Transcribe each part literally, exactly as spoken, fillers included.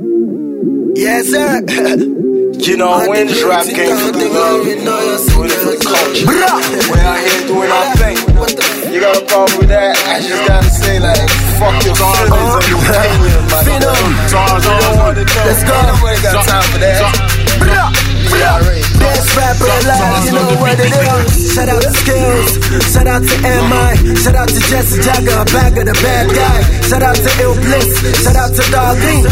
Yes, sir. You know, when this rap came from the love, doing it for the culture. We're out here doing our thing. You got a problem with that? I just gotta say, like, fuck your feelings and your opinion, my nigga. Let's go. Nobody got time for that. Best rapper alive, you know what it is. Shout out to Skills, shout out to M I, shout out to Jesse Jagger, bag of the bad guy. Shout out to Ill Bliss, shout out to Dog Green.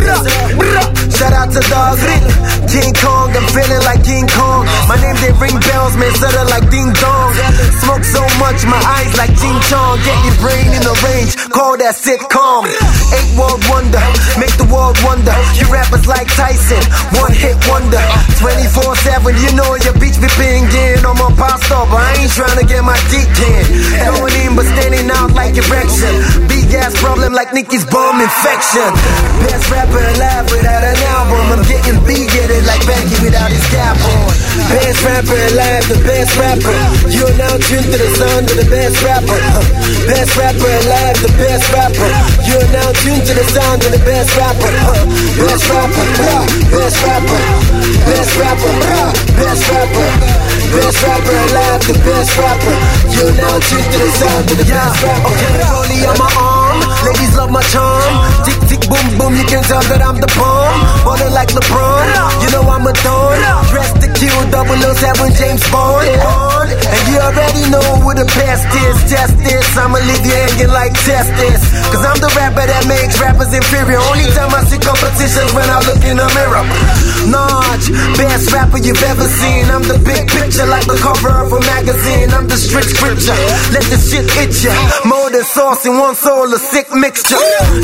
Shout out to Dog Green. King Kong, I'm feeling like King Kong. My name they ring bells, man, settle like ding dong. Smoke so much, my eyes like Ching Chong. Get your brain in the range, call that sitcom. Eight world wonder, make the world wonder. You rappers like Tyson, one hit wonder. twenty-four seven, you know your beach be pinging. I'm a pop star, but I ain't trying to get my dick in. Going in, but standing out like erection. Big ass problem like Nicki's bum infection. Best rapper alive without an album. I'm getting big-headed like Becky without his cap on. Best rapper alive, the best rapper. You're now tuned to the sound of the best rapper. Best rapper alive, the best rapper. You're now tuned to the sound of the best rapper. Best rapper, best rapper. Best rapper, best rapper, best rapper alive, the best rapper. You're now tuned to the sound of the best rapper. Okay, only on my arm, ladies love my charm. Tick tick boom boom, you can tell that I'm the bomb. Ballin' like LeBron, you know I'm a dawn. Dressed to kill, double oh seven James Bond. On, and you already know what the past is. Test this, I'ma leave you hanging like test this. Cause I'm the rapper that makes rappers inferior. Only time I see competitions when I look in the mirror. Notch, best rapper you've ever seen. I'm the big picture like the cover of a magazine. I'm the strict scripture, let the shit hit ya. More than sauce in one soul, a sick mixture.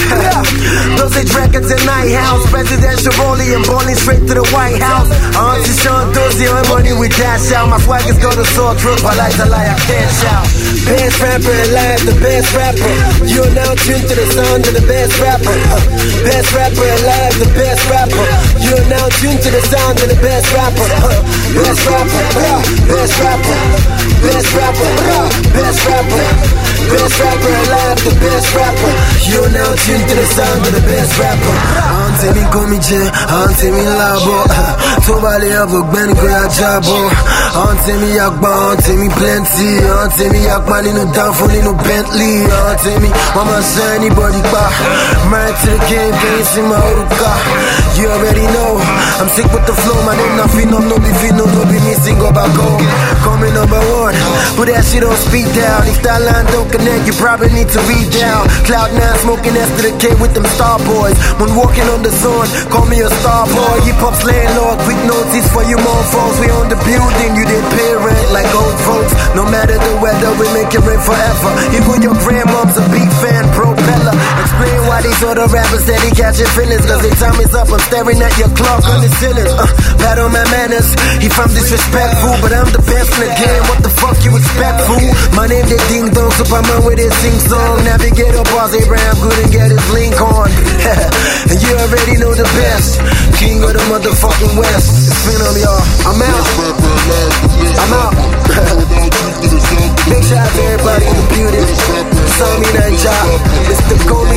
Dosage Records and Night House, presidential rolling and balling straight to the White House. Auntie Sean Dozy on money we dash out. My swagger's got a sore throat, but like a lie I can't shout. Best rapper alive, the best rapper. You're now tuned to the sound of the best rapper. Best rapper alive, the best rapper. You're now tuned to the sound of the best rapper. Best rapper, best rapper, best rapper, best rapper, best rapper alive, the best rapper. You're now tuned to the sound of the best rapper. Auntie mi komije, auntie mi labo. To bale abo gben ko ya jabo. Auntie mi yakba, auntie mi plenty. Auntie mi yakma ninu downfall ninu Bentley. Auntie mi mama say anybody ba. Married to the game, can't see my oruka. You already know, I'm sick with the flow. My name not Phenom, no be Phenom, no be me sing about go. Coming number one, put that shit on speed down. If that line don't connect, you probably need to read down. Cloud nine smoking S to the K with them star boys. When walking on the zone, call me a star boy. Hip hop's landlord, quick notice for you more folks. We on the building, you did pay rent like old folks. No matter the weather, we make it rain forever. Even your grandmom's a big fan, propeller. Explain why these other rappers said he catching feelings. Cause their time is up, I'm staring at your clock on the ceilings. Uh, bad on my manners, he from disrespectful. But I'm the best in the game, what the fuck you expect, fool? My name they ding dong, Superman with his sing song. Navigator boss, Abraham couldn't get his link on. And you already know the best, king of the motherfucking West. It's Phenom, y'all. I'm out. I'm out. Big shout out to everybody in the building. Sami Ninja, Mister Gold.